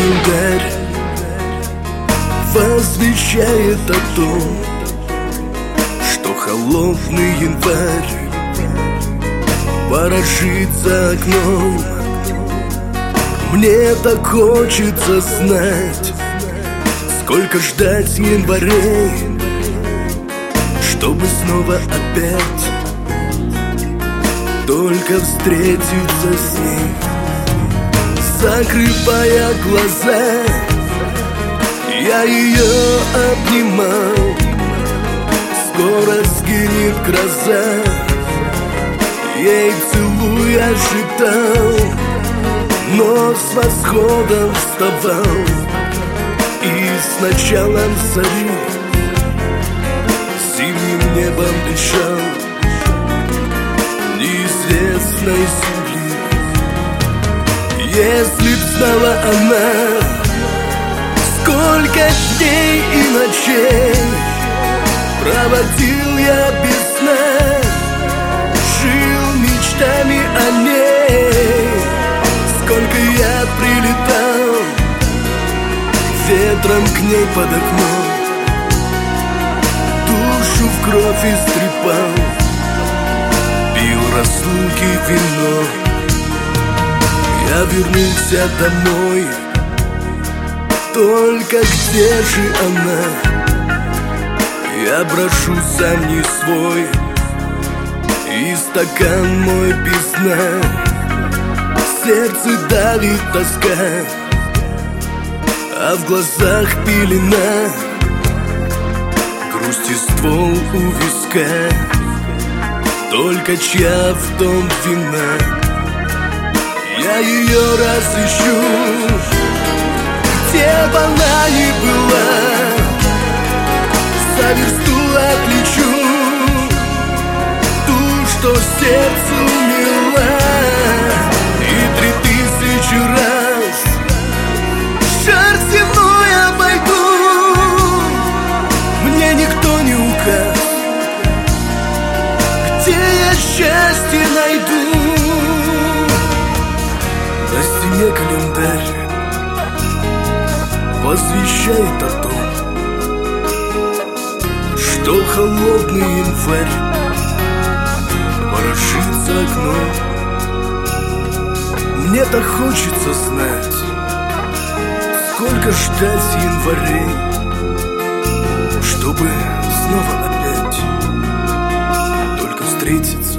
календарь возвещает о том, что холодный январь ворожит за окном. Мне так хочется знать, сколько ждать январей, чтобы снова опять только встретиться с ней. Закрывая глаза, я ее обнимал. Скоро сгинет гроза, ей целуя шептал, но с восходом вставал и с началом зари синим небом дышал неизвестной земли. Если б знала она, сколько дней и ночей проводил я без сна, жил мечтами о ней. Сколько я прилетал ветром к ней под окно, душу в кровь истрепал, пил разлуки вино. Я вернулся домой, только где же она? Я брошу сам не свой, и стакан мой без дна. В сердце давит тоска, а в глазах пелена, грусти ствол у виска, только чья в том вина. Я ее разыщу, где б она ни была, за версту отличу ту, что сердцу мила. И 3000 раз шар земной обойду, мне никто не указ, где я счастье найду. На стене календарь возвещает о том, что холодный январь ворожит за окном. Мне так хочется знать, сколько ждать январей, чтобы снова опять только встретиться